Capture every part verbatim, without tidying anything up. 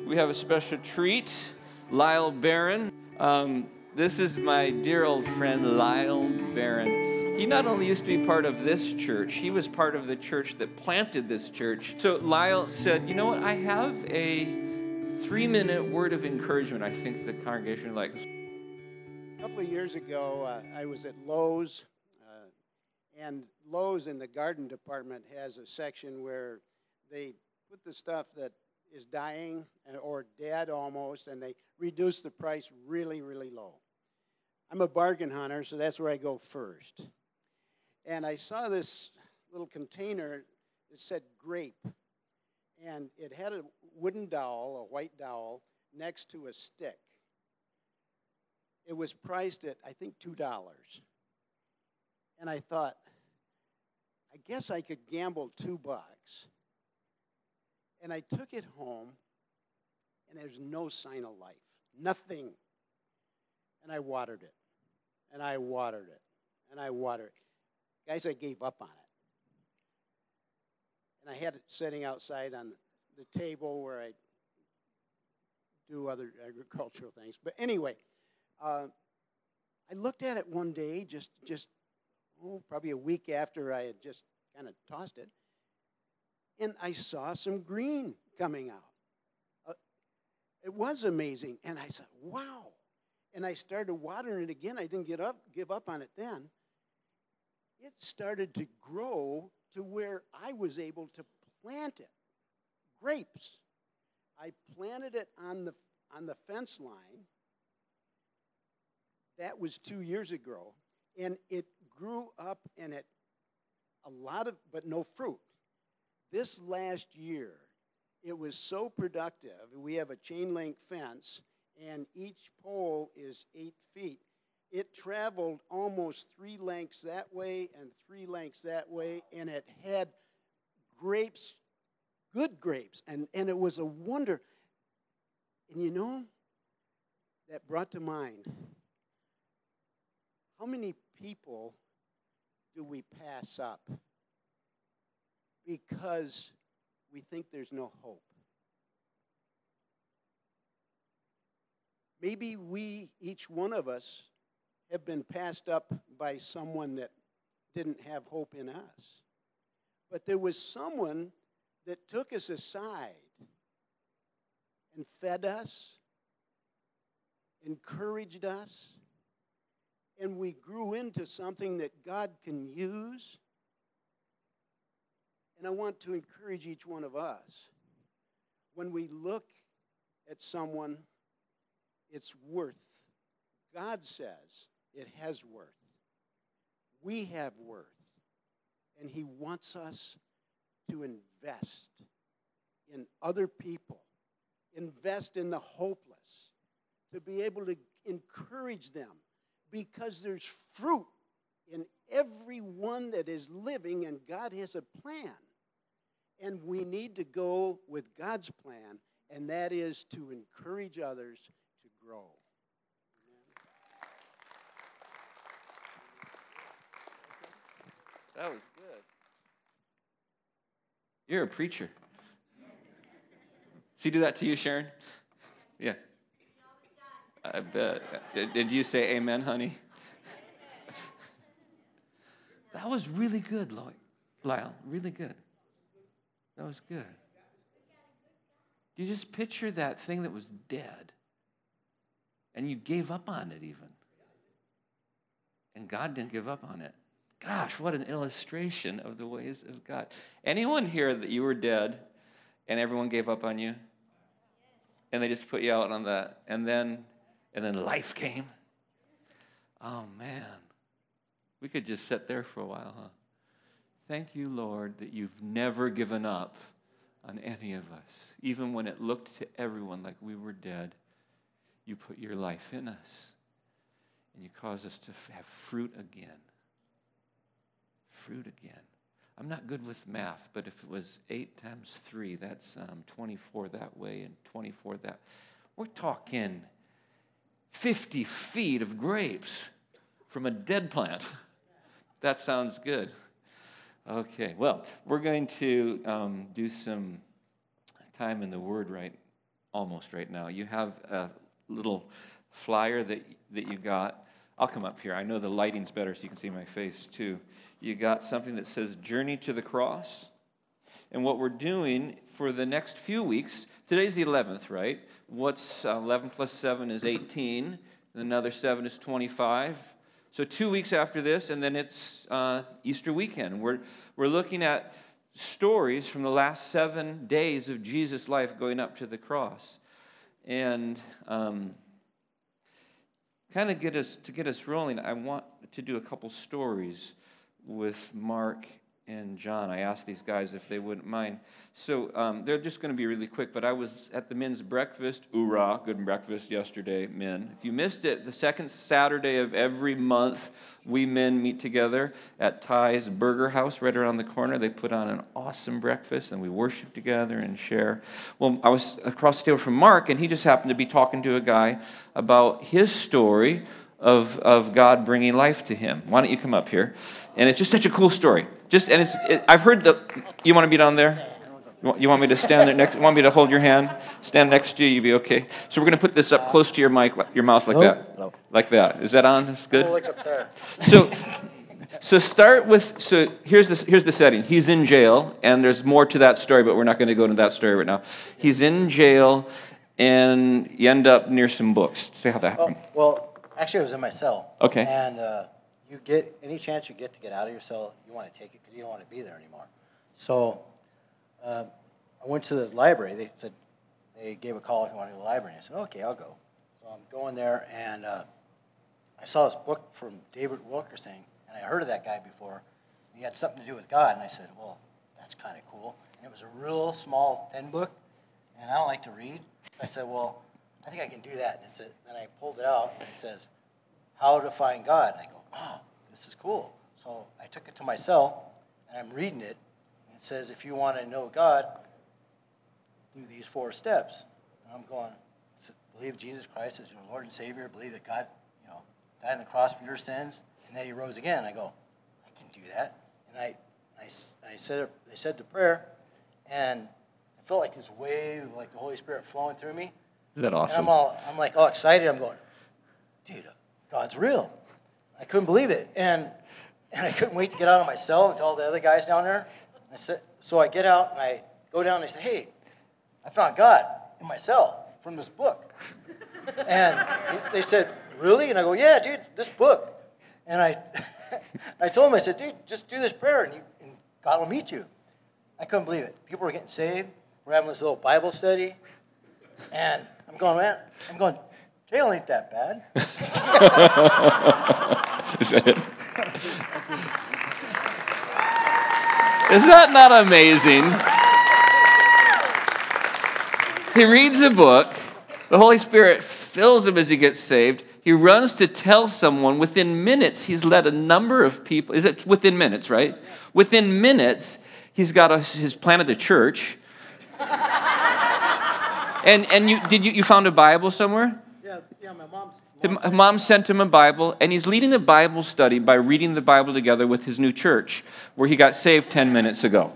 we have a special treat. Lyle Barron. Um, this is my dear old friend, Lyle Barron. He not only used to be part of this church, he was part of the church that planted this church. So Lyle said, you know what, I have a three-minute word of encouragement I think the congregation likes. A couple of years ago, uh, I was at Lowe's, uh, and Lowe's in the garden department has a section where they put the stuff that is dying or dead almost, and they reduce the price really, really low. I'm a bargain hunter, so that's where I go first. And I saw this little container that said grape, and it had a wooden dowel, a white dowel, next to a stick. It was priced at, I think, two dollars. And I thought, I guess I could gamble two bucks. And I took it home, and there's no sign of life, nothing. And I watered it, and I watered it, and I watered it. Guys, I gave up on it. And I had it sitting outside on the table where I do other agricultural things. But anyway, uh, I looked at it one day, just, just oh, probably a week after I had just kind of tossed it, and I saw some green coming out. Uh, it was amazing, and I said, wow. And I started watering it again. I didn't get up, give up on it then. It started to grow to where I was able to plant it. Grapes. I planted it on the, on the fence line. That was two years ago. And it grew up, and it, a lot of, but no fruit. This last year, it was so productive. We have a chain link fence, and each pole is eight feet. It traveled almost three lengths that way and three lengths that way, and it had grapes, good grapes, and, and it was a wonder. And you know, that brought to mind, how many people do we pass up because we think there's no hope? Maybe we, each one of us, have been passed up by someone that didn't have hope in us. But there was someone that took us aside and fed us, encouraged us, and we grew into something that God can use. And I want to encourage each one of us, when we look at someone, it's worth. God says it has worth. We have worth. And he wants us to invest in other people, invest in the hopeless, to be able to encourage them, because there's fruit in everyone that is living, and God has a plan. And we need to go with God's plan, and that is to encourage others to grow. That was good. You're a preacher. Does he do that to you, Sharon? Yeah. I bet. Did you say amen, honey? That was really good, Lyle. Really good. That was good. You just picture that thing that was dead, and you gave up on it even. And God didn't give up on it. Gosh, what an illustration of the ways of God. Anyone here that you were dead and everyone gave up on you? And they just put you out on that, and then and then life came? Oh, man. We could just sit there for a while, huh? Thank you, Lord, that you've never given up on any of us. Even when it looked to everyone like we were dead, you put your life in us, and you cause us to have fruit again. Fruit again. I'm not good with math, but if it was eight times three, that's um, twenty-four that way and twenty-four that. We're talking fifty feet of grapes from a dead plant. That sounds good. Okay, well, we're going to um, do some time in the Word right almost right now. You have a little flyer that, that you got. I'll come up here. I know the lighting's better so you can see my face too. You got something that says Journey to the Cross. And what we're doing for the next few weeks, today's the eleventh, right? What's uh, eleven plus seven is eighteen. Another seven is twenty-five. So two weeks after this, and then it's uh, Easter weekend. We're, we're looking at stories from the last seven days of Jesus' life going up to the cross. And um, kind of get us to get us rolling, I want to do a couple stories with Mark and John. I asked these guys if they wouldn't mind. So um, they're just going to be really quick, but I was at the men's breakfast. Hoorah, good breakfast yesterday, men. If you missed it, the second Saturday of every month, we men meet together at Ty's Burger House right around the corner. They put on an awesome breakfast, and we worship together and share. Well, I was across the table from Mark, and he just happened to be talking to a guy about his story of, of God bringing life to him. Why don't you come up here? And it's just such a cool story. Just and it's. It, I've heard the. You want to be down there? You want, you want me to stand there next? You want me to hold your hand? Stand next to you. You be okay. So we're going to put this up close to your mic, your mouth like Hello? that, Hello. like that. Is that on? That's good. Oh, look up there. So, so start with. So here's the here's the setting. He's in jail, and there's more to that story, but we're not going to go into that story right now. He's in jail, and you end up near some books. Say how that Oh, happened. well, actually, I was in my cell. Okay. And uh, you get any chance you get to get out of your cell, you want to take it because you don't want to be there anymore. So uh, I went to the library. They said they gave a call if you want to go to the library. And I said, okay, I'll go. So I'm going there, and uh, I saw this book from David Wilkerson, and I heard of that guy before. He had something to do with God, and I said, well, that's kind of cool. And it was a real small, thin book, and I don't like to read. So I said, well, I think I can do that. And it said, then I pulled it out, and it says, How to Find God. And I go, oh, this is cool. So I took it to my cell, and I'm reading it, and it says, if you want to know God, do these four steps. And I'm going, believe Jesus Christ as your Lord and Savior, believe that God, you know, died on the cross for your sins, and then he rose again. I go, I can do that. And I, I, I said, I said the prayer, and I felt like this wave, like the Holy Spirit flowing through me. Is that awesome? And I'm all, I'm like all excited. I'm going, dude, God's real. I couldn't believe it, and and I couldn't wait to get out of my cell and tell the other guys down there. I said, so I get out and I go down and I say, hey, I found God in my cell from this book. And they said, really? And I go, yeah, dude, this book. And I, I told them, I said, dude, just do this prayer and, you, and God will meet you. I couldn't believe it. People were getting saved. We're having this little Bible study, and I'm going, man, I'm going. Jail ain't that bad. Is that it? Is that not amazing? He reads a book. The Holy Spirit fills him as he gets saved. He runs to tell someone. Within minutes, he's led a number of people. Is it within minutes, right? Within minutes, he's got a, he's planted a church. And and you did you, you found a Bible somewhere? Yeah, yeah, my mom's. His mom sent him a Bible, and he's leading a Bible study by reading the Bible together with his new church, where he got saved ten minutes ago.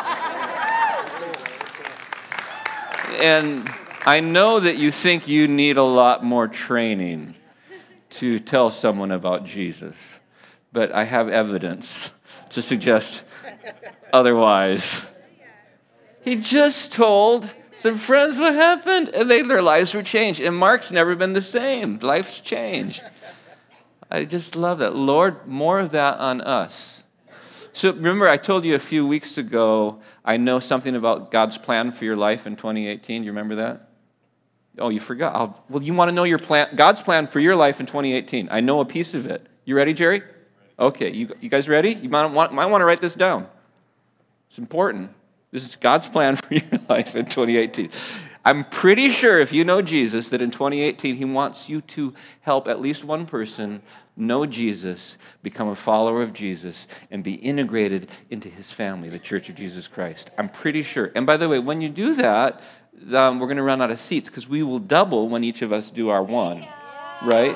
And I know that you think you need a lot more training to tell someone about Jesus, but I have evidence to suggest otherwise. He just told some friends what happened, and they, their lives were changed. And Mark's never been the same. Life's changed. I just love that. Lord, more of that on us. So remember, I told you a few weeks ago, I know something about God's plan for your life in twenty eighteen. Do you remember that? Oh, you forgot. I'll, well, you want to know your plan, God's plan for your life in twenty eighteen. I know a piece of it. You ready, Jerry? Okay, you, you guys ready? You might want, might want to write this down. It's important. This is God's plan for your life in twenty eighteen. I'm pretty sure if you know Jesus that in twenty eighteen he wants you to help at least one person know Jesus, become a follower of Jesus, and be integrated into his family, the Church of Jesus Christ. I'm pretty sure. And by the way, when you do that, um, we're going to run out of seats because we will double when each of us do our one, right?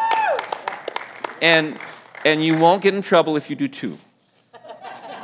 And and you won't get in trouble if you do two.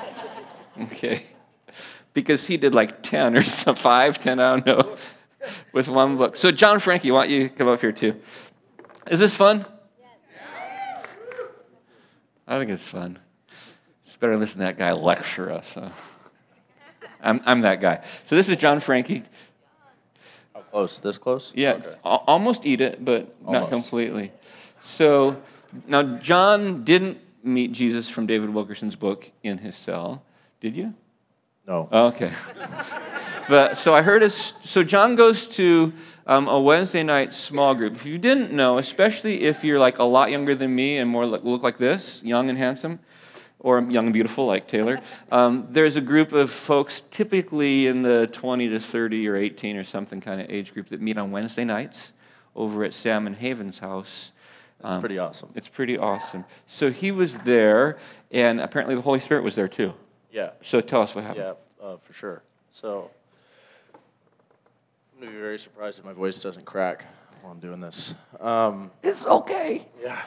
Okay? Because he did like ten or some five, ten, I don't know. with one book. So John Frankie, why don't you come up here too? Is this fun? Yes. I think it's fun. It's better than listen to that guy lecture us. So. I'm, I'm that guy. So this is John Frankie. How close? This close? Yeah, Okay. al- almost eat it, but not Almost. completely. So now John didn't meet Jesus from David Wilkerson's book in his cell. Did you? No. Okay. But so I heard his, so John goes to um, a Wednesday night small group. If you didn't know, especially if you're like a lot younger than me and more like, look like this, young and handsome, or young and beautiful like Taylor, um, there's a group of folks typically in the twenty to thirty or eighteen or something kind of age group that meet on Wednesday nights over at Sam and Haven's house. That's Um, pretty awesome. It's pretty awesome. So he was there, and apparently the Holy Spirit was there too. Yeah. So tell us what happened. Yeah, uh, for sure. So I'm going to be very surprised if my voice doesn't crack while I'm doing this. Um, It's okay. yeah.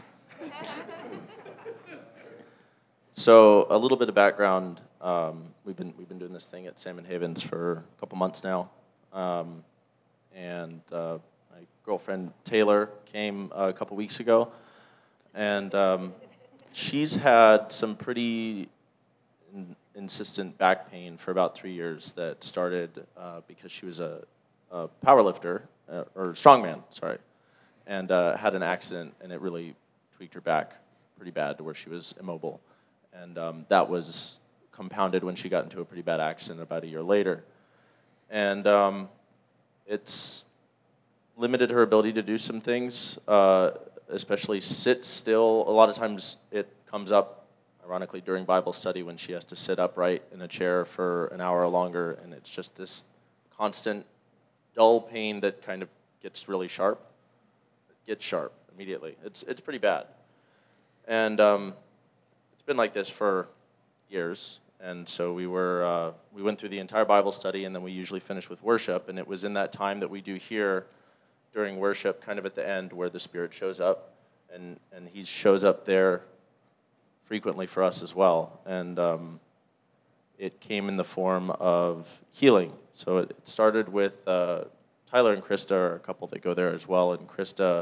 So a little bit of background. Um, we've been we've been doing this thing at Salmon Havens for a couple months now, um, and uh, my girlfriend Taylor came uh, a couple weeks ago, and um, she's had some pretty in, insistent back pain for about three years that started uh, because she was a, a power lifter uh, or strongman, sorry, and uh, had an accident, and it really tweaked her back pretty bad to where she was immobile. And um, that was compounded when she got into a pretty bad accident about a year later. And um, it's limited her ability to do some things, uh, especially sit still. A lot of times it comes up, ironically, during Bible study when she has to sit upright in a chair for an hour or longer, and it's just this constant dull pain that kind of gets really sharp. It gets sharp immediately. It's, it's pretty bad. And um, it's been like this for years, and so we were uh, we went through the entire Bible study, and then we usually finish with worship, and it was in that time that we do here during worship, kind of at the end, where the Spirit shows up, and and He shows up there frequently for us as well, and um, it came in the form of healing. So it, it started with uh, Tyler and Krista are a couple that go there as well, and Krista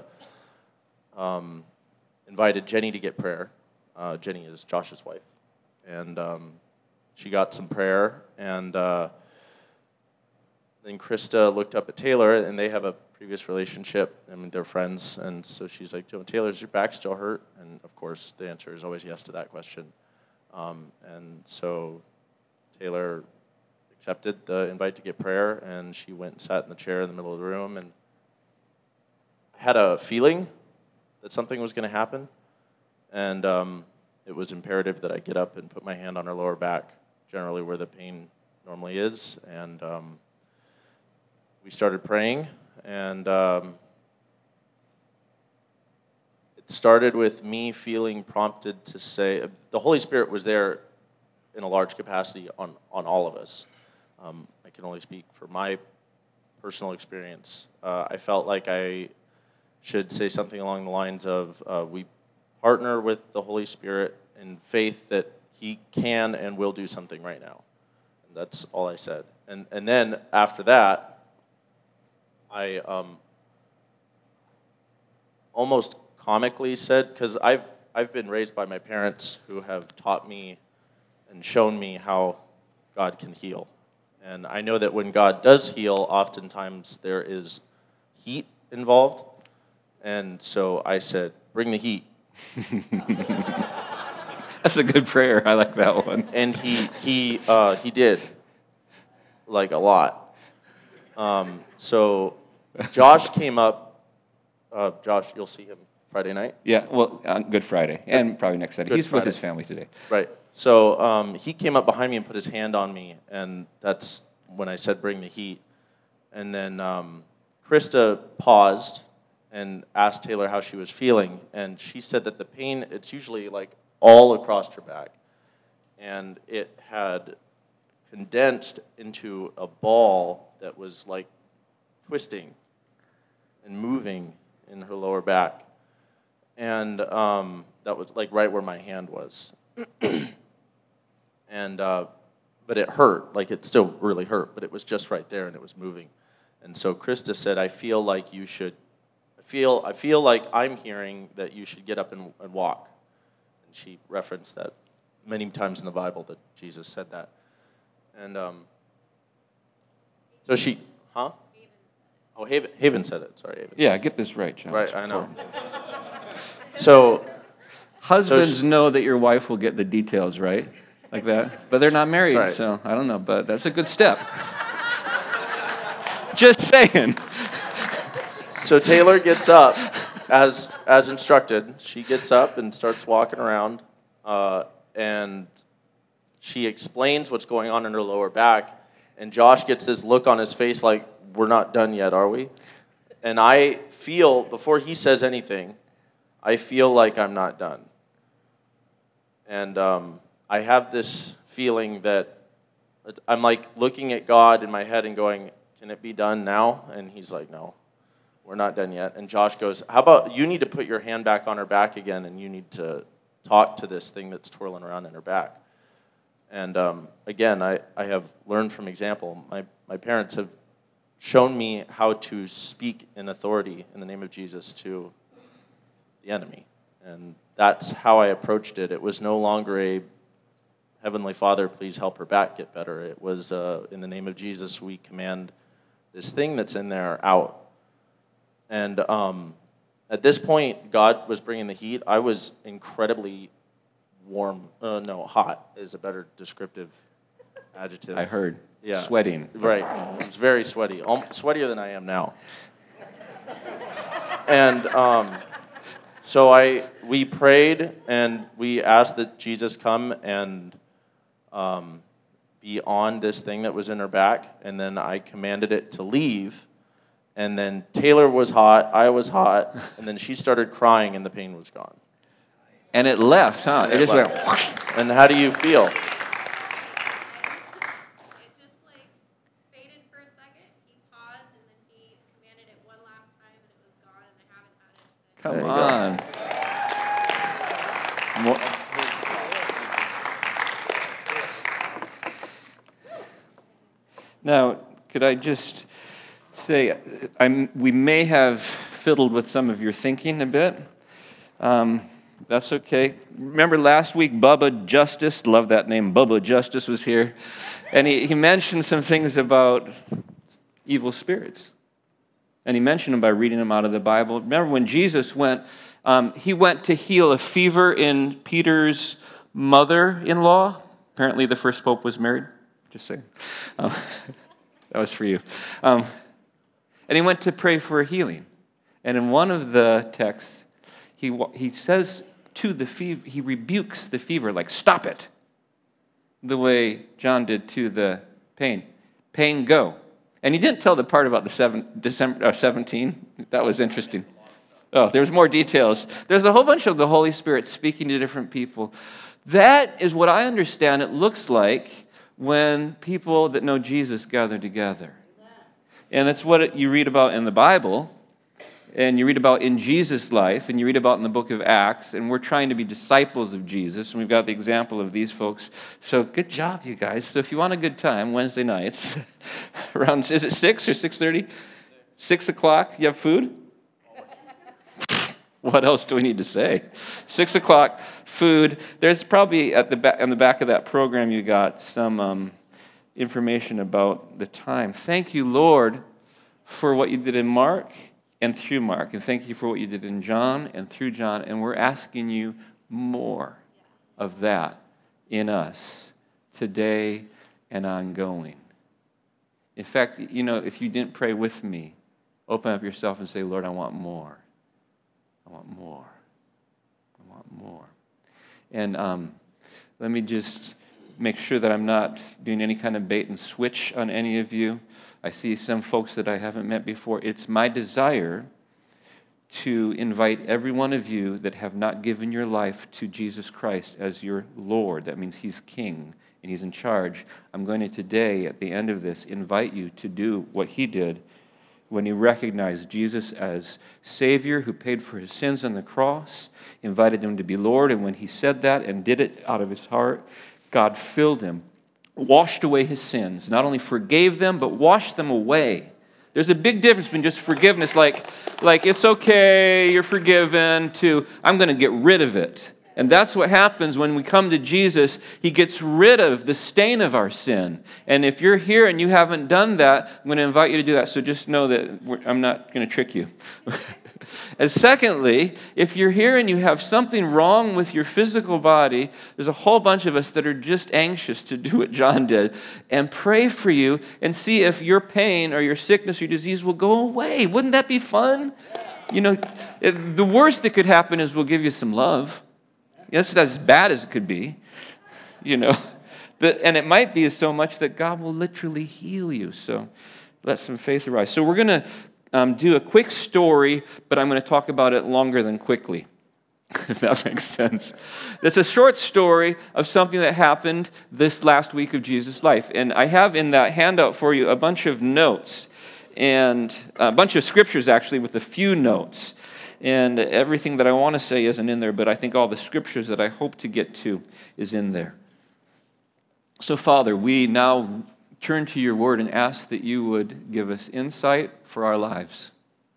um, invited Jenny to get prayer. Uh, Jenny is Josh's wife. And um, she got some prayer, and uh, then Krista looked up at Taylor, and they have a previous relationship. I mean, they're friends, and so she's like, Taylor, is your back still hurt? And, of course, the answer is always yes to that question. Um, and so Taylor accepted the invite to get prayer, and she went and sat in the chair in the middle of the room, and had a feeling that something was going to happen. And um, it was imperative that I get up and put my hand on her lower back, generally where the pain normally is. And um, we started praying, and um, it started with me feeling prompted to say, the Holy Spirit was there in a large capacity on, on all of us. Um, I can only speak for my personal experience. Uh, I felt like I should say something along the lines of, uh, we partner with the Holy Spirit in faith that He can and will do something right now. And that's all I said. And and then after that, I um, almost comically said, because I've I've been raised by my parents who have taught me and shown me how God can heal. And I know that when God does heal, oftentimes there is heat involved. And so I said, bring the heat. That's a good prayer. I like that one. And he he uh, he did, like a lot. Um, so Josh came up. Uh, Josh, you'll see him Friday night. Yeah, well, on Good Friday, and probably next Sunday. Good He's with Friday. his family today. Right. So um, he came up behind me and put his hand on me, and that's when I said, bring the heat. And then um, Krista paused and asked Taylor how she was feeling, and she said that the pain, it's usually like all across her back, and it had condensed into a ball that was like twisting and moving in her lower back, and um, that was like right where my hand was. And uh, but it hurt, like it still really hurt, but it was just right there, and it was moving. And so Krista said, I feel like you should, I feel, I feel like I'm hearing that you should get up and, and walk. And she referenced that many times in the Bible that Jesus said that. And um, so she, huh? Oh, Haven, Haven said it. Sorry, Haven. Yeah, get this right, John. Right, I know. So, husbands so she, know that your wife will get the details right, like that, but they're not married, right. so I don't know, but that's a good step. Just saying. So Taylor gets up, as as instructed. She gets up and starts walking around, uh, and she explains what's going on in her lower back, and Josh gets this look on his face like, we're not done yet, are we? And I feel, before he says anything, I feel like I'm not done. And um, I have this feeling that I'm like looking at God in my head and going, can it be done now? And he's like, no, we're not done yet. And Josh goes, how about you need to put your hand back on her back again, and you need to talk to this thing that's twirling around in her back. And um, again, I, I have learned from example. My, my parents have shown me how to speak in authority in the name of Jesus to the enemy. And that's how I approached it. It was no longer a, Heavenly Father, please help her back get better. It was, uh, in the name of Jesus, we command this thing that's in there out. And um, at this point, God was bringing the heat. I was incredibly warm. Uh, no, hot is a better descriptive adjective. I heard. Yeah. Sweating. Right. It was very sweaty. Um, sweatier than I am now. And um, so I, we prayed, and we asked that Jesus come and um, be on this thing that was in her back, and then I commanded it to leave, and then Taylor was hot, I was hot, and then she started crying, and the pain was gone. And it left, huh? And It, it just left. went whoosh. And how do you feel? It just like faded for a second. He paused and then he commanded it one last time and it was gone, and I haven't had it since. Come There you go. on. More. Now, could I just say, I'm, we may have fiddled with some of your thinking a bit. Um, that's okay. Remember last week, Bubba Justice, love that name, Bubba Justice was here, and he, he mentioned some things about evil spirits. And he mentioned them by reading them out of the Bible. Remember when Jesus went, um, he went to heal a fever in Peter's mother-in-law. Apparently the first pope was married. Just saying. Um, that was for you. Um, and he went to pray for a healing. And in one of the texts, he, he says to the fever, he rebukes the fever, like, stop it. The way John did to the pain. Pain, go. And he didn't tell the part about the seven, December, uh, seventeen. That was interesting. Oh, there's more details. There's a whole bunch of the Holy Spirit speaking to different people. That is what I understand it looks like when people that know Jesus gather together. And that's what you read about in the Bible, and you read about in Jesus' life, and you read about in the book of Acts, and we're trying to be disciples of Jesus, and we've got the example of these folks. So good job, you guys. So if you want a good time, Wednesday nights, around, is it six or six thirty? six o'clock, you have food? What else do we need to say? Six o'clock, food. There's probably at the back, on the back of that program you got some um, information about the time. Thank you, Lord, for what you did in Mark and through Mark. And thank you for what you did in John and through John. And we're asking you more of that in us today and ongoing. In fact, you know, if you didn't pray with me, open up yourself and say, Lord, I want more. I want more. I want more. And um, let me just make sure that I'm not doing any kind of bait and switch on any of you. I see some folks that I haven't met before. It's my desire to invite every one of you that have not given your life to Jesus Christ as your Lord. That means He's King and He's in charge. I'm going to today, at the end of this, invite you to do what He did when He recognized Jesus as Savior who paid for His sins on the cross, invited Him to be Lord, and when He said that and did it out of His heart, God filled Him, washed away His sins, not only forgave them, but washed them away. There's a big difference between just forgiveness, like, like it's okay, you're forgiven, to I'm going to get rid of it. And that's what happens when we come to Jesus. He gets rid of the stain of our sin. And if you're here and you haven't done that, I'm going to invite you to do that. So just know that we're, I'm not going to trick you. And secondly, if you're here and you have something wrong with your physical body, there's a whole bunch of us that are just anxious to do what John did and pray for you and see if your pain or your sickness or your disease will go away. Wouldn't that be fun? You know, the worst that could happen is we'll give you some love. That's as bad as it could be, you know. But, and it might be so much that God will literally heal you. So let some faith arise. So we're going to um, do a quick story, but I'm going to talk about it longer than quickly, if that makes sense. It's a short story of something that happened this last week of Jesus' life. And I have in that handout for you a bunch of notes, and a bunch of scriptures, actually, with a few notes. And everything that I want to say isn't in there, but I think all the scriptures that I hope to get to is in there. So, Father, we now turn to your word and ask that you would give us insight for our lives.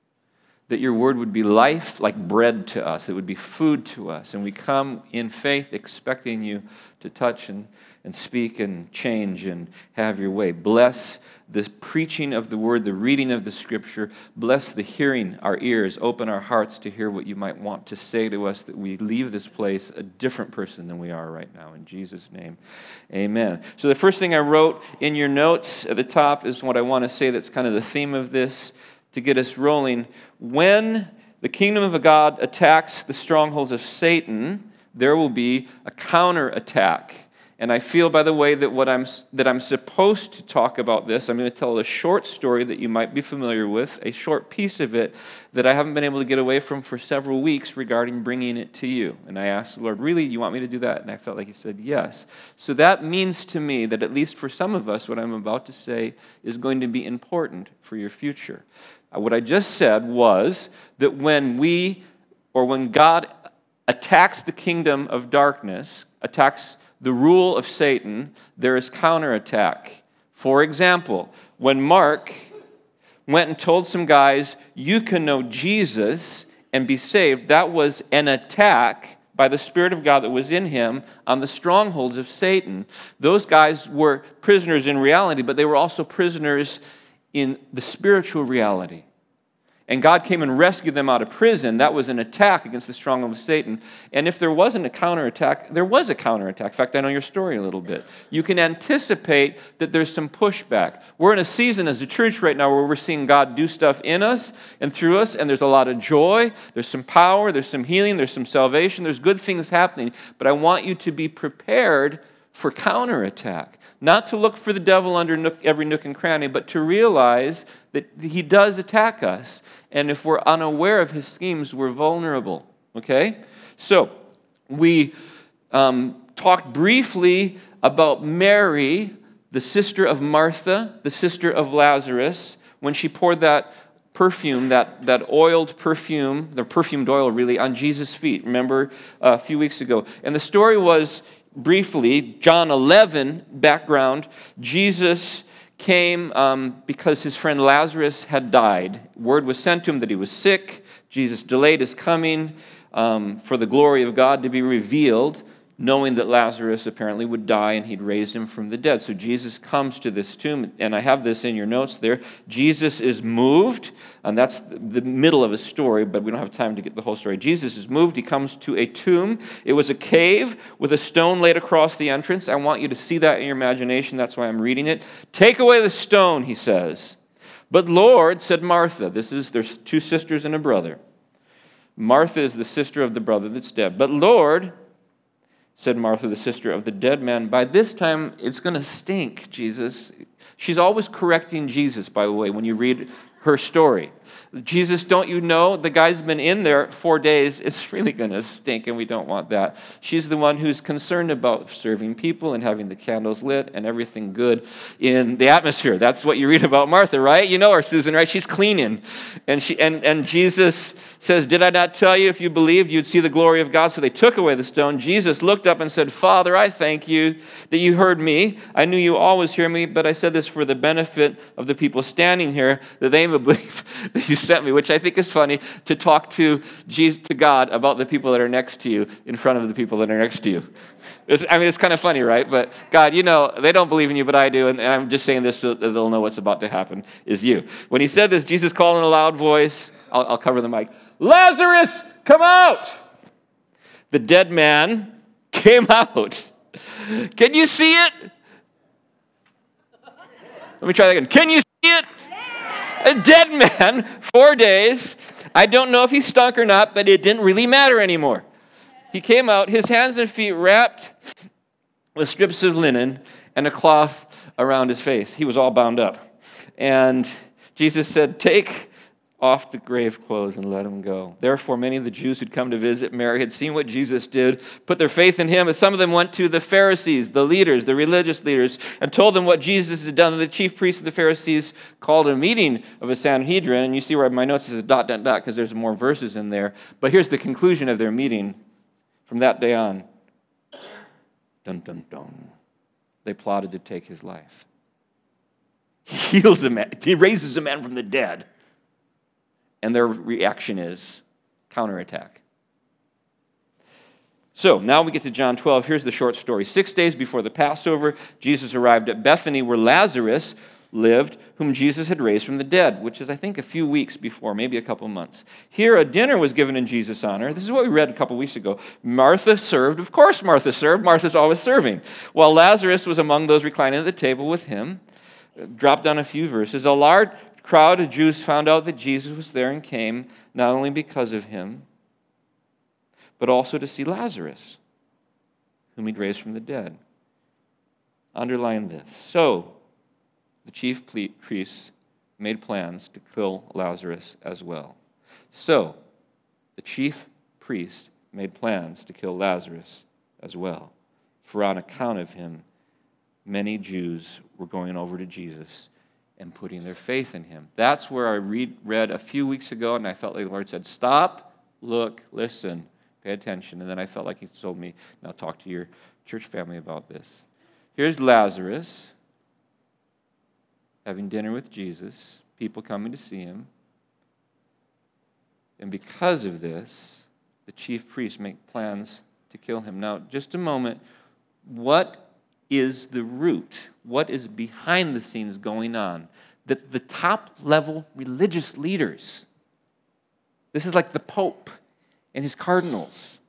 That your word would be life like bread to us. It would be food to us. And we come in faith expecting you to touch and, and speak and change and have your way. Bless the preaching of the word, the reading of the scripture. Bless the hearing, our ears. Open our hearts to hear what you might want to say to us, that we leave this place a different person than we are right now. In Jesus' name, amen. So the first thing I wrote in your notes at the top is what I want to say that's kind of the theme of this to get us rolling. When the kingdom of God attacks the strongholds of Satan, there will be a counterattack. And I feel, by the way, that what I'm that I'm supposed to talk about this. I'm going to tell a short story that you might be familiar with, a short piece of it that I haven't been able to get away from for several weeks regarding bringing it to you. And I asked the Lord, really, you want me to do that? And I felt like he said yes. So that means to me that at least for some of us, what I'm about to say is going to be important for your future. Uh, what I just said was that when we, or when God attacks the kingdom of darkness, attacks the rule of Satan, there is counterattack. For example, when Mark went and told some guys, you can know Jesus and be saved, that was an attack by the Spirit of God that was in him on the strongholds of Satan. Those guys were prisoners in reality, but they were also prisoners in the spiritual reality. And God came and rescued them out of prison. That was an attack against the stronghold of Satan. And if there wasn't a counterattack, there was a counterattack. In fact, I know your story a little bit. You can anticipate that there's some pushback. We're in a season as a church right now where we're seeing God do stuff in us and through us, and there's a lot of joy. There's some power. There's some healing. There's some salvation. There's good things happening. But I want you to be prepared for counterattack. Not to look for the devil under nook, every nook and cranny, but to realize that he does attack us. And if we're unaware of his schemes, we're vulnerable. Okay? So, we um, talked briefly about Mary, the sister of Martha, the sister of Lazarus, when she poured that perfume, that, that oiled perfume, the perfumed oil really, on Jesus' feet. Remember uh, a few weeks ago. And the story was, briefly, John eleven background, Jesus came um, because his friend Lazarus had died. Word was sent to him that he was sick. Jesus delayed his coming um, for the glory of God to be revealed, knowing that Lazarus apparently would die and he'd raise him from the dead. So Jesus comes to this tomb, and I have this in your notes there. Jesus is moved, and that's the middle of his story, but we don't have time to get the whole story. Jesus is moved. He comes to a tomb. It was a cave with a stone laid across the entrance. I want you to see that in your imagination. That's why I'm reading it. Take away the stone, he says. But Lord, said Martha, this is, there's two sisters and a brother. Martha is the sister of the brother that's dead. But Lord, said Martha, the sister of the dead man, by this time it's going to stink, Jesus. She's always correcting Jesus, by the way, when you read her story. Jesus, don't you know the guy's been in there four days. It's really going to stink, and we don't want that. She's the one who's concerned about serving people and having the candles lit and everything good in the atmosphere. That's what you read about Martha, right? You know her, Susan, right? She's cleaning. And she and, and Jesus says, did I not tell you if you believed you'd see the glory of God? So they took away the stone. Jesus looked up and said, Father, I thank you that you heard me. I knew you always hear me, but I said this for the benefit of the people standing here, that they name of belief that you sent me, which I think is funny, to talk to Jesus, to God about the people that are next to you in front of the people that are next to you. It's, I mean, it's kind of funny, right? But God, you know, they don't believe in you, but I do, and, and I'm just saying this so that they'll know what's about to happen is you. When he said this, Jesus called in a loud voice, I'll, I'll cover the mic, Lazarus, come out! The dead man came out. Can you see it? Let me try that again. Can you see it? A dead man, four days. I don't know if he stunk or not, but it didn't really matter anymore. He came out, his hands and feet wrapped with strips of linen and a cloth around his face. He was all bound up. And Jesus said, take off the grave clothes and let him go. Therefore, many of the Jews who'd come to visit Mary had seen what Jesus did, put their faith in him, and some of them went to the Pharisees, the leaders, the religious leaders, and told them what Jesus had done. And the chief priests of the Pharisees called a meeting of a Sanhedrin, and you see where my notes says dot, dot, dot, because there's more verses in there. But here's the conclusion of their meeting. From that day on, dun, dun, dun, they plotted to take his life. He heals a man. He raises a man from the dead. And their reaction is counterattack. So now we get to John twelve. Here's the short story. Six days before the Passover, Jesus arrived at Bethany where Lazarus lived, whom Jesus had raised from the dead, which is, I think, a few weeks before, maybe a couple months. Here, a dinner was given in Jesus' honor. This is what we read a couple weeks ago. Martha served. Of course Martha served. Martha's always serving. While Lazarus was among those reclining at the table with him. Drop down a few verses. A large crowd of Jews found out that Jesus was there and came, not only because of him, but also to see Lazarus, whom he'd raised from the dead. Underline this. So, the chief priests made plans to kill Lazarus as well. So, the chief priests made plans to kill Lazarus as well. For on account of him, many Jews were going over to Jesus and putting their faith in him. That's where I read, read a few weeks ago, and I felt like the Lord said, stop, look, listen, pay attention. And then I felt like he told me, now talk to your church family about this. Here's Lazarus having dinner with Jesus, people coming to see him. And because of this, the chief priests make plans to kill him. Now, just a moment, what is the root? What is behind the scenes going on? That the top level religious leaders, this is like the Pope and his cardinals.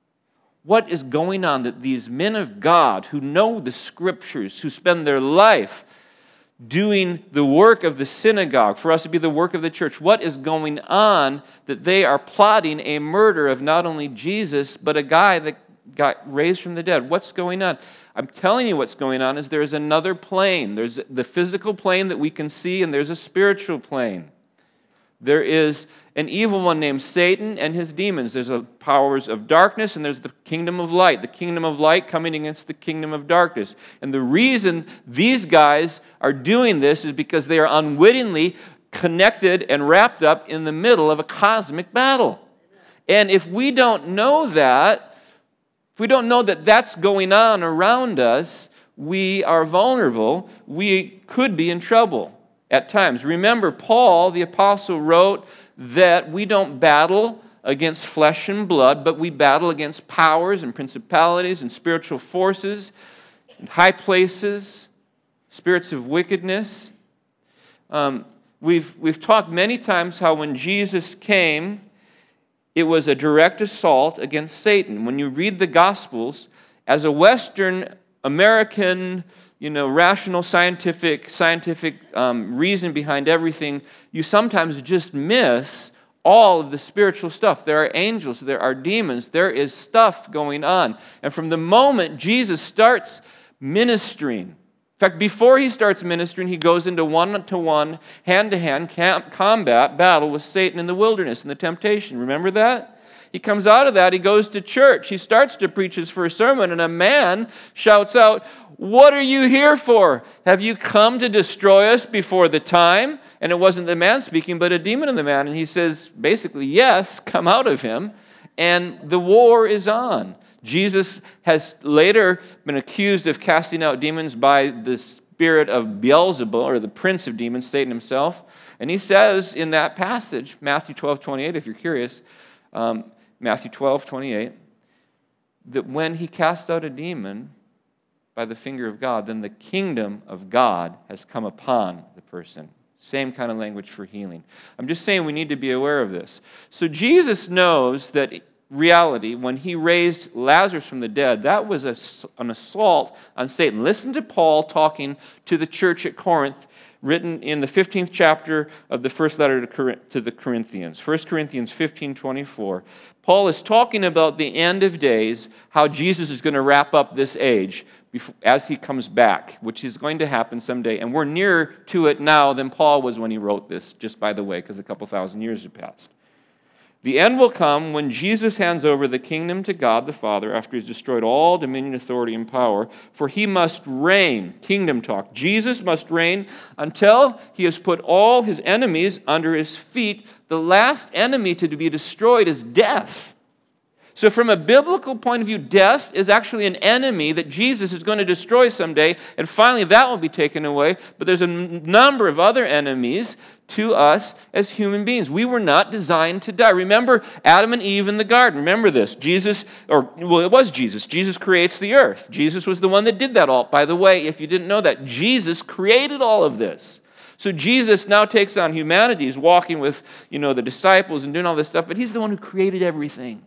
What is going on that these men of God who know the scriptures, who spend their life doing the work of the synagogue, for us to be the work of the church, what is going on that they are plotting a murder of not only Jesus, but a guy that got raised from the dead? What's going on? I'm telling you what's going on is there's another plane. There's the physical plane that we can see, and there's a spiritual plane. There is an evil one named Satan and his demons. There's the powers of darkness, and there's the kingdom of light. The kingdom of light coming against the kingdom of darkness. And the reason these guys are doing this is because they are unwittingly connected and wrapped up in the middle of a cosmic battle. And if we don't know that, if we don't know that that's going on around us, we are vulnerable. We could be in trouble at times. Remember, Paul, the apostle, wrote that we don't battle against flesh and blood, but we battle against powers and principalities and spiritual forces, and high places, spirits of wickedness. Um, we've, we've talked many times how when Jesus came, it was a direct assault against Satan. When you read the Gospels, as a Western American, you know, rational, scientific, scientific um, reason behind everything, you sometimes just miss all of the spiritual stuff. There are angels, there are demons, there is stuff going on. And from the moment Jesus starts ministering, in fact, before he starts ministering, he goes into one-to-one, hand-to-hand combat battle with Satan in the wilderness and the temptation. Remember that? He comes out of that, he goes to church. He starts to preach his first sermon, and a man shouts out, "What are you here for? Have you come to destroy us before the time?" And it wasn't the man speaking, but a demon in the man. And he says, basically, yes, come out of him. And the war is on. Jesus has later been accused of casting out demons by this spirit of Beelzebul, or the prince of demons, Satan himself. And he says in that passage, Matthew twelve twenty-eight, if you're curious, um, Matthew twelve twenty-eight, that when he casts out a demon by the finger of God, then the kingdom of God has come upon the person. Same kind of language for healing. I'm just saying we need to be aware of this. So Jesus knows that reality, when he raised Lazarus from the dead, that was a, an assault on Satan. Listen to Paul talking to the church at Corinth, written in the fifteenth chapter of the first letter to the Corinthians. First Corinthians fifteen twenty-four. Paul is talking about the end of days, how Jesus is going to wrap up this age as he comes back, which is going to happen someday. And we're nearer to it now than Paul was when he wrote this, just by the way, because a couple thousand years have passed. The end will come when Jesus hands over the kingdom to God the Father after he's destroyed all dominion, authority, and power, for he must reign. Kingdom talk. Jesus must reign until he has put all his enemies under his feet. The last enemy to be destroyed is death. So from a biblical point of view, death is actually an enemy that Jesus is going to destroy someday, and finally that will be taken away. But there's a n- number of other enemies to us as human beings. We were not designed to die. Remember Adam and Eve in the garden. Remember this. Jesus, or well, it was Jesus. Jesus creates the earth. Jesus was the one that did that all. By the way, if you didn't know that, Jesus created all of this. So Jesus now takes on humanity. He's walking with, you know, the disciples and doing all this stuff, but he's the one who created everything.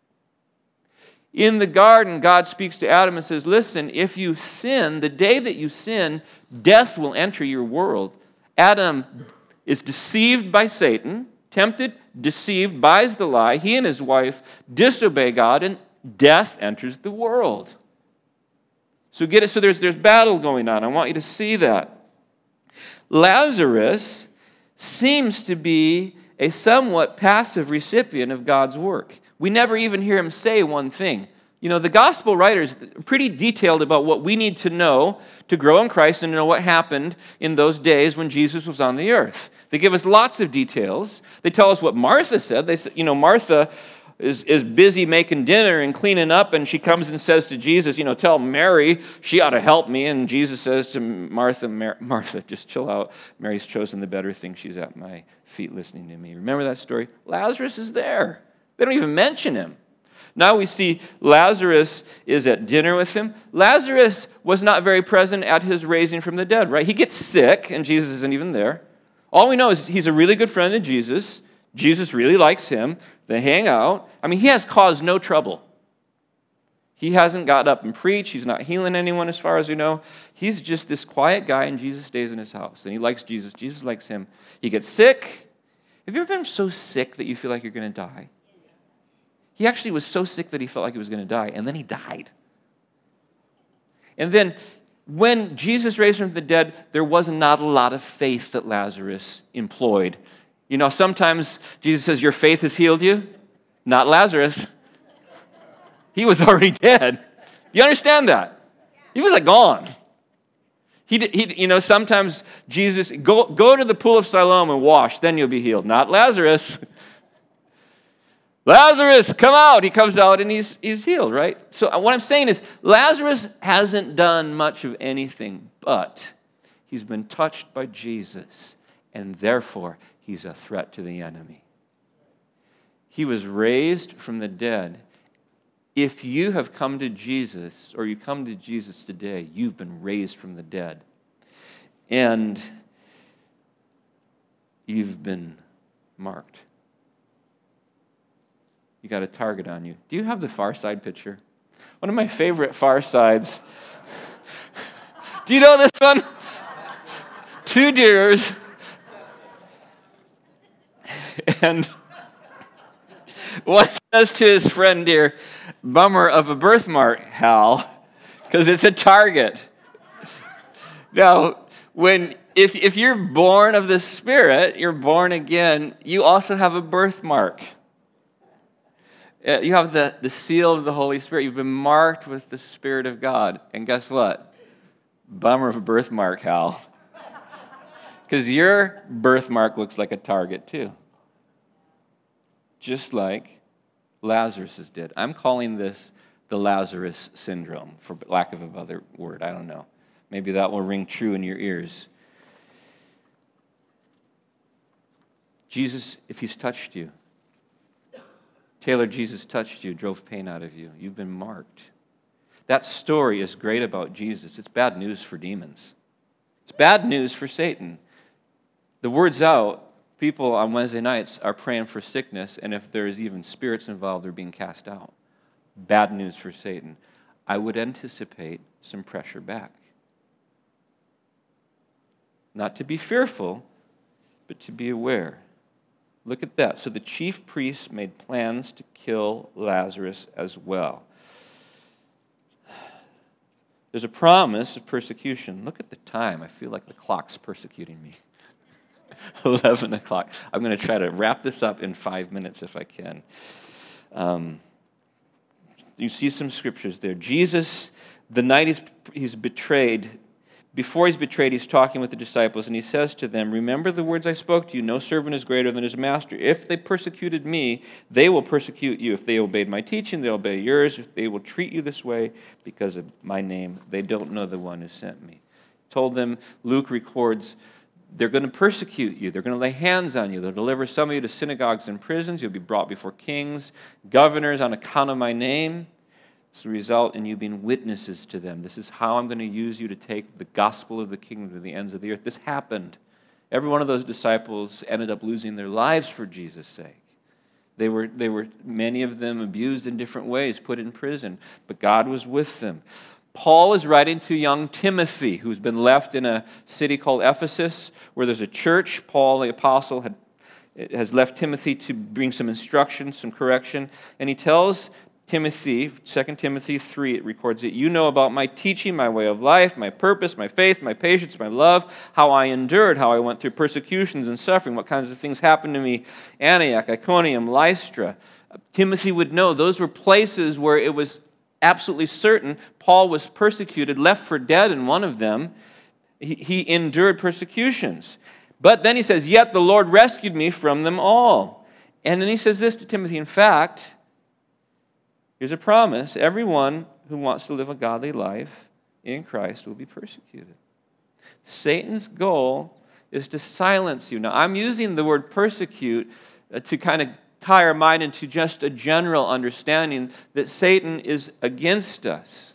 In the garden, God speaks to Adam and says, listen, if you sin, the day that you sin, death will enter your world. Adam is deceived by Satan, tempted, deceived, buys the lie. He and his wife disobey God, and death enters the world. So get it. So there's, there's battle going on. I want you to see that. Lazarus seems to be a somewhat passive recipient of God's work. We never even hear him say one thing. You know, the gospel writers are pretty detailed about what we need to know to grow in Christ and to know what happened in those days when Jesus was on the earth. They give us lots of details. They tell us what Martha said. They said, you know, Martha is, is busy making dinner and cleaning up, and she comes and says to Jesus, you know, tell Mary she ought to help me. And Jesus says to Martha, Mar- Martha, just chill out. Mary's chosen the better thing. She's at my feet listening to me. Remember that story? Lazarus is there. They don't even mention him. Now we see Lazarus is at dinner with him. Lazarus was not very present at his raising from the dead, right? He gets sick, and Jesus isn't even there. All we know is he's a really good friend of Jesus. Jesus really likes him. They hang out. I mean, he has caused no trouble. He hasn't got up and preached. He's not healing anyone as far as we know. He's just this quiet guy, and Jesus stays in his house. And he likes Jesus. Jesus likes him. He gets sick. Have you ever been so sick that you feel like you're going to die? He actually was so sick that he felt like he was going to die, and then he died. And then when Jesus raised him from the dead, there was not a lot of faith that Lazarus employed. You know, sometimes Jesus says, your faith has healed you. Not Lazarus. He was already dead. You understand that? He was like gone. He, he, you know, sometimes Jesus, go, go to the pool of Siloam and wash, then you'll be healed. Not Lazarus. Lazarus, come out. He comes out and he's, he's healed, right? So what I'm saying is Lazarus hasn't done much of anything, but he's been touched by Jesus, and therefore he's a threat to the enemy. He was raised from the dead. If you have come to Jesus, or you come to Jesus today, you've been raised from the dead. And you've been marked. You got a target on you. Do you have the Far Side picture? One of my favorite Far Sides. Do you know this one? Two deers. And one says to his friend deer, bummer of a birthmark, Hal, because it's a target. Now, when if if you're born of the Spirit, you're born again, you also have a birthmark. You have the, the seal of the Holy Spirit. You've been marked with the Spirit of God. And guess what? Bummer of a birthmark, Hal. Because your birthmark looks like a target too. Just like Lazarus's did. I'm calling this the Lazarus syndrome, for lack of a better word. I don't know. Maybe that will ring true in your ears. Jesus, if he's touched you, Taylor, Jesus touched you, drove pain out of you. You've been marked. That story is great about Jesus. It's bad news for demons. It's bad news for Satan. The word's out. People on Wednesday nights are praying for sickness, and if there's even spirits involved, they're being cast out. Bad news for Satan. I would anticipate some pressure back. Not to be fearful, but to be aware. Look at that. So the chief priests made plans to kill Lazarus as well. There's a promise of persecution. Look at the time. I feel like the clock's persecuting me. eleven o'clock. I'm going to try to wrap this up in five minutes if I can. Um, you see some scriptures there. Jesus, the night he's, he's betrayed, before he's betrayed, he's talking with the disciples, and he says to them, remember the words I spoke to you, no servant is greater than his master. If they persecuted me, they will persecute you. If they obeyed my teaching, they'll obey yours. If they will treat you this way because of my name, they don't know the one who sent me. Told them, Luke records, they're going to persecute you. They're going to lay hands on you. They'll deliver some of you to synagogues and prisons. You'll be brought before kings, governors on account of my name. This will result in you being witnesses to them. This is how I'm going to use you to take the gospel of the kingdom to the ends of the earth. This happened. Every one of those disciples ended up losing their lives for Jesus' sake. They were, they were, many of them abused in different ways, put in prison, but God was with them. Paul is writing to young Timothy, who's been left in a city called Ephesus, where there's a church. Paul, the apostle, had, has left Timothy to bring some instruction, some correction, and he tells Timothy, Second Timothy three, it records it, you know about my teaching, my way of life, my purpose, my faith, my patience, my love, how I endured, how I went through persecutions and suffering, what kinds of things happened to me, Antioch, Iconium, Lystra. Timothy would know those were places where it was absolutely certain Paul was persecuted, left for dead in one of them. He, he endured persecutions. But then he says, yet the Lord rescued me from them all. And then he says this to Timothy, in fact, here's a promise. Everyone who wants to live a godly life in Christ will be persecuted. Satan's goal is to silence you. Now, I'm using the word persecute uh, to kind of tie our mind into just a general understanding that Satan is against us.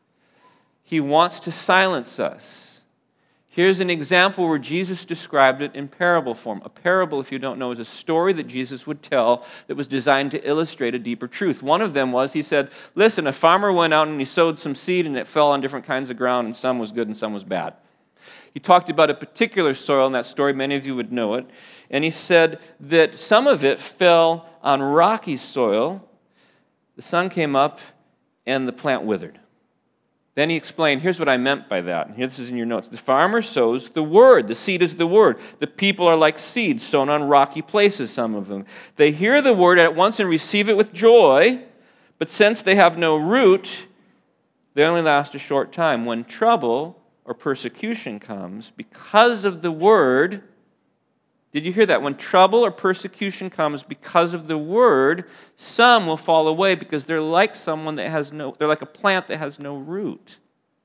He wants to silence us. Here's an example where Jesus described it in parable form. A parable, if you don't know, is a story that Jesus would tell that was designed to illustrate a deeper truth. One of them was, he said, listen, a farmer went out and he sowed some seed and it fell on different kinds of ground, and some was good and some was bad. He talked about a particular soil in that story. Many of you would know it. And he said that some of it fell on rocky soil. The sun came up and the plant withered. Then he explained, here's what I meant by that. And here, this is in your notes. The farmer sows the word. The seed is the word. The people are like seeds sown on rocky places, some of them. They hear the word at once and receive it with joy, but since they have no root, they only last a short time. When trouble or persecution comes because of the word, did you hear that? When trouble or persecution comes because of the word, some will fall away because they're like someone that has no, they're like a plant that has no root.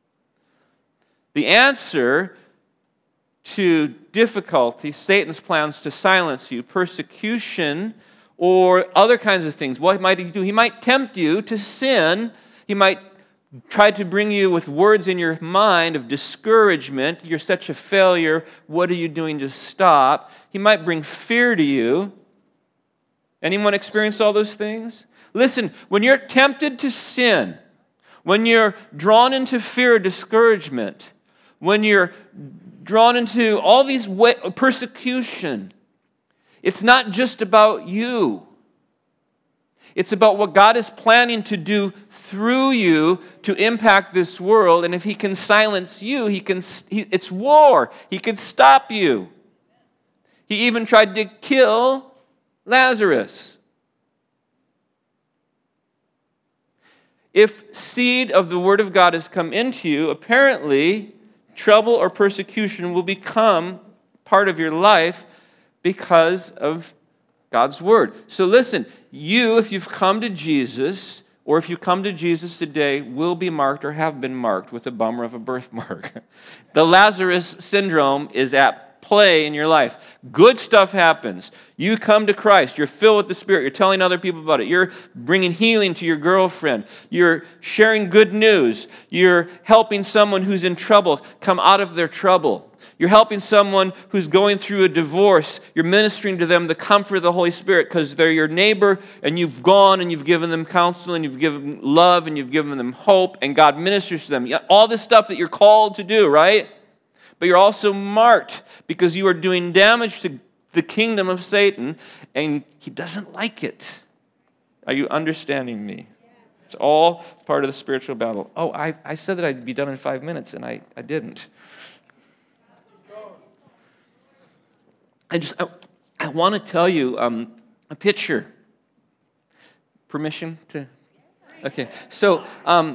The answer to difficulty, Satan's plans to silence you, persecution, or other kinds of things, what might he do? He might tempt you to sin. He might try to bring you with words in your mind of discouragement. You're such a failure. What are you doing to stop? He might bring fear to you. Anyone experience all those things? Listen, when you're tempted to sin, when you're drawn into fear or discouragement, when you're drawn into all these way, persecution, it's not just about you. It's about what God is planning to do through you to impact this world. And if he can silence you, he can. He, it's war. He can stop you. He even tried to kill Lazarus. If seed of the Word of God has come into you, apparently trouble or persecution will become part of your life because of God's Word. So listen, you, if you've come to Jesus, or if you come to Jesus today, will be marked or have been marked with a bummer of a birthmark. The Lazarus syndrome is at play in your life. Good stuff happens. You come to Christ. You're filled with the Spirit. You're telling other people about it. You're bringing healing to your girlfriend. You're sharing good news. You're helping someone who's in trouble come out of their trouble. You're helping someone who's going through a divorce. You're ministering to them the comfort of the Holy Spirit because they're your neighbor, and you've gone and you've given them counsel and you've given them love and you've given them hope, and God ministers to them. All this stuff that you're called to do, right? But you're also marked because you are doing damage to the kingdom of Satan, and he doesn't like it. Are you understanding me? It's all part of the spiritual battle. Oh, I, I said that I'd be done in five minutes, and I, I didn't. I just, I, I want to tell you um, a picture. Permission to? Okay. So, um,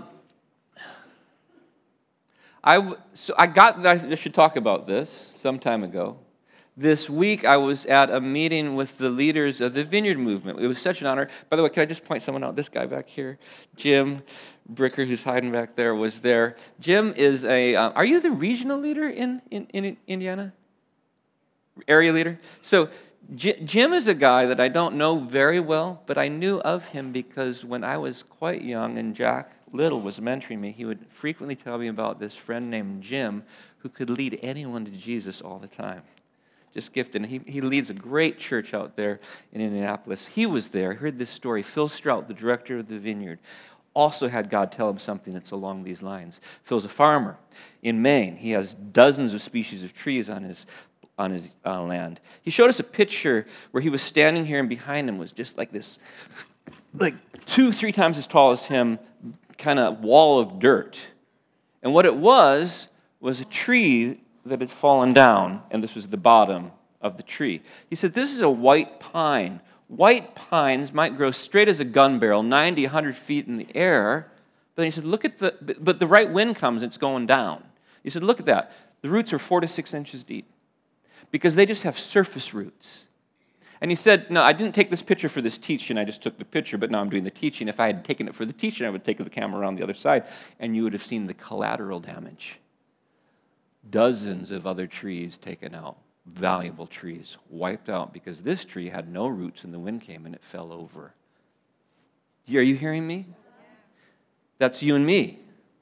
I, so I got, I should talk about this some time ago. This week I was at a meeting with the leaders of the Vineyard Movement. It was such an honor. By the way, can I just point someone out? This guy back here, Jim Bricker, who's hiding back there, was there. Jim is a, uh, are you the regional leader in, in, in Indiana? Area leader? So J- Jim is a guy that I don't know very well, but I knew of him because when I was quite young and Jack Little was mentoring me, he would frequently tell me about this friend named Jim who could lead anyone to Jesus all the time. Just gifted. And he, he leads a great church out there in Indianapolis. He was there. I heard this story. Phil Strout, the director of the Vineyard, also had God tell him something that's along these lines. Phil's a farmer in Maine. He has dozens of species of trees on his on his uh, land. He showed us a picture where he was standing here and behind him was just like this, like two, three times as tall as him, kind of wall of dirt. And what it was, was a tree that had fallen down, and this was the bottom of the tree. He said, this is a white pine. White pines might grow straight as a gun barrel, ninety, one hundred feet in the air. But he said, look at the, but the right wind comes, it's going down. He said, look at that. The roots are four to six inches deep because they just have surface roots. And he said, no, I didn't take this picture for this teaching. I just took the picture, but now I'm doing the teaching. If I had taken it for the teaching, I would take the camera around the other side, and you would have seen the collateral damage. Dozens of other trees taken out, valuable trees wiped out because this tree had no roots and the wind came and it fell over. Are you hearing me? That's you and me.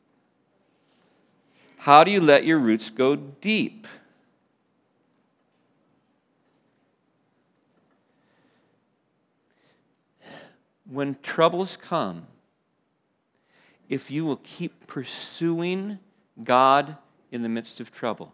How do you let your roots go deep? When troubles come, if you will keep pursuing God in the midst of trouble,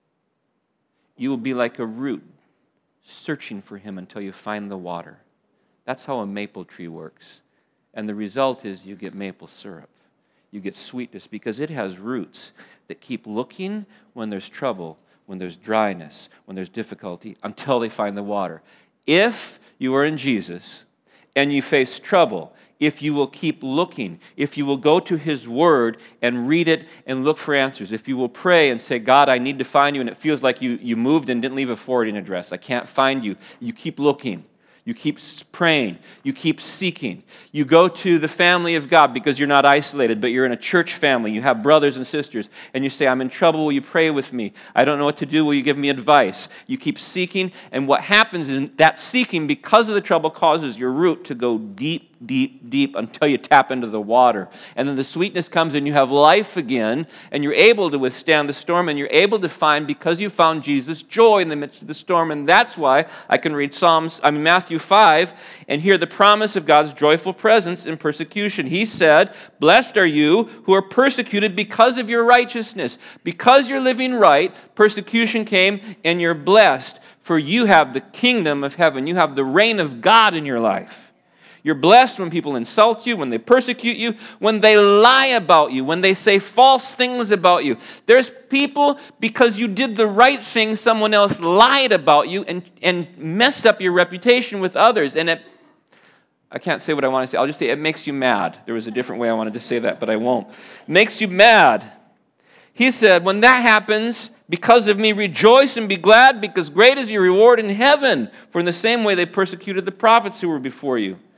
you will be like a root searching for him until you find the water. That's how a maple tree works. And the result is you get maple syrup. You get sweetness because it has roots that keep looking when there's trouble, when there's dryness, when there's difficulty, until they find the water. If you are in Jesus and you face trouble, if you will keep looking, if you will go to his word and read it and look for answers, if you will pray and say, God, I need to find you, and it feels like you, you moved and didn't leave a forwarding address. I can't find you. You keep looking. You keep praying. You keep seeking. You go to the family of God because you're not isolated, but you're in a church family. You have brothers and sisters, and you say, I'm in trouble. Will you pray with me? I don't know what to do. Will you give me advice? You keep seeking, and what happens is that seeking, because of the trouble, causes your root to go deep, deep, deep until you tap into the water. And then the sweetness comes and you have life again, and you're able to withstand the storm, and you're able to find, because you found Jesus, joy in the midst of the storm. And that's why I can read Psalms, I mean Matthew five, and hear the promise of God's joyful presence in persecution. He said, blessed are you who are persecuted because of your righteousness. Because you're living right, persecution came, and you're blessed, for you have the kingdom of heaven. You have the reign of God in your life. You're blessed when people insult you, when they persecute you, when they lie about you, when they say false things about you. There's people, because you did the right thing, someone else lied about you and, and messed up your reputation with others. And it, I can't say what I want to say. I'll just say it makes you mad. There was a different way I wanted to say that, but I won't. It makes you mad. He said, when that happens, because of me, rejoice and be glad, because great is your reward in heaven. For in the same way they persecuted the prophets who were before you.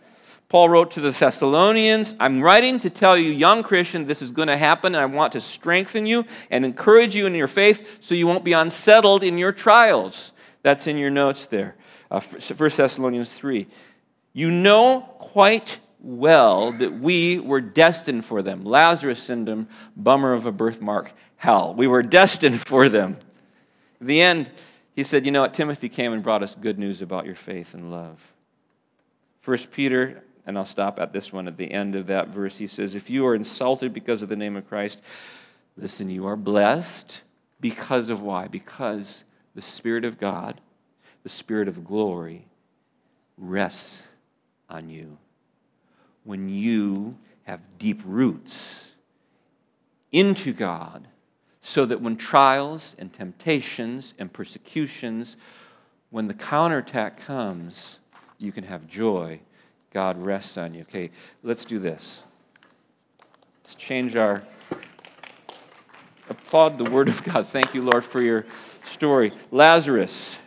Paul wrote to the Thessalonians, I'm writing to tell you, young Christian, this is going to happen, and I want to strengthen you and encourage you in your faith so you won't be unsettled in your trials. That's in your notes there. Uh, First Thessalonians three. You know quite well that we were destined for them. Lazarus syndrome, bummer of a birthmark, hell. We were destined for them. In the end, he said, you know what, Timothy came and brought us good news about your faith and love. First Peter, and I'll stop at this one at the end of that verse, he says, if you are insulted because of the name of Christ, listen, you are blessed because of why? Because the Spirit of God, the Spirit of glory, rests on you. When you have deep roots into God, so that when trials and temptations and persecutions, when the counterattack comes, you can have joy. God rests on you. Okay, let's do this. Let's change our... Applaud the Word of God. Thank you, Lord, for your story. Lazarus.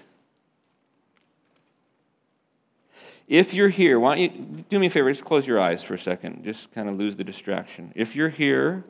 If you're here, why don't you do me a favor, just close your eyes for a second. Just kind of lose the distraction. If you're here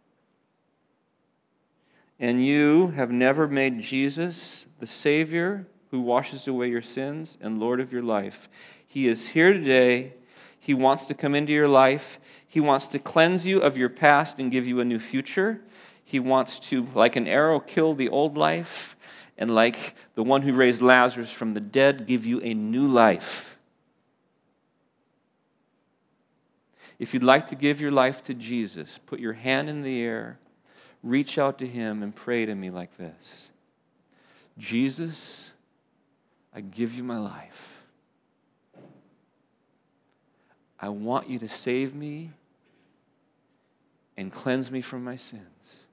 and you have never made Jesus the Savior who washes away your sins and Lord of your life, He is here today. He wants to come into your life. He wants to cleanse you of your past and give you a new future. He wants to, like an arrow, kill the old life, and like the one who raised Lazarus from the dead, give you a new life. If you'd like to give your life to Jesus, put your hand in the air, reach out to Him, and pray to me like this. Jesus, I give you my life. I want you to save me and cleanse me from my sins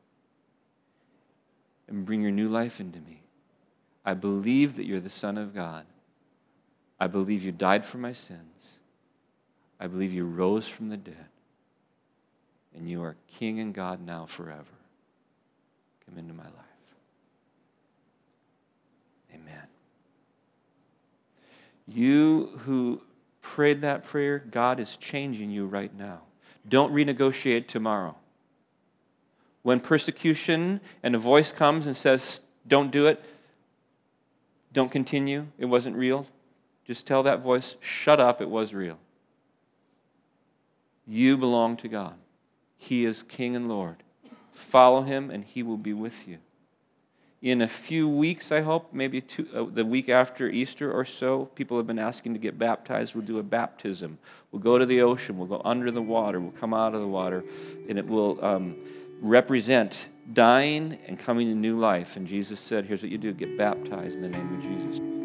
and bring your new life into me. I believe that you're the Son of God. I believe you died for my sins. I believe you rose from the dead. And you are King and God now forever. Come into my life. Amen. You who prayed that prayer, God is changing you right now. Don't renegotiate tomorrow. When persecution and a voice comes and says, don't do it, don't continue, it wasn't real, just tell that voice, shut up, it was real. You belong to God. He is King and Lord. Follow Him and He will be with you. In a few weeks, I hope, maybe two, uh, the week after Easter or so, people have been asking to get baptized. We'll do a baptism. We'll go to the ocean. We'll go under the water. We'll come out of the water. And it will um, represent dying and coming to new life. And Jesus said, here's what you do. Get baptized in the name of Jesus.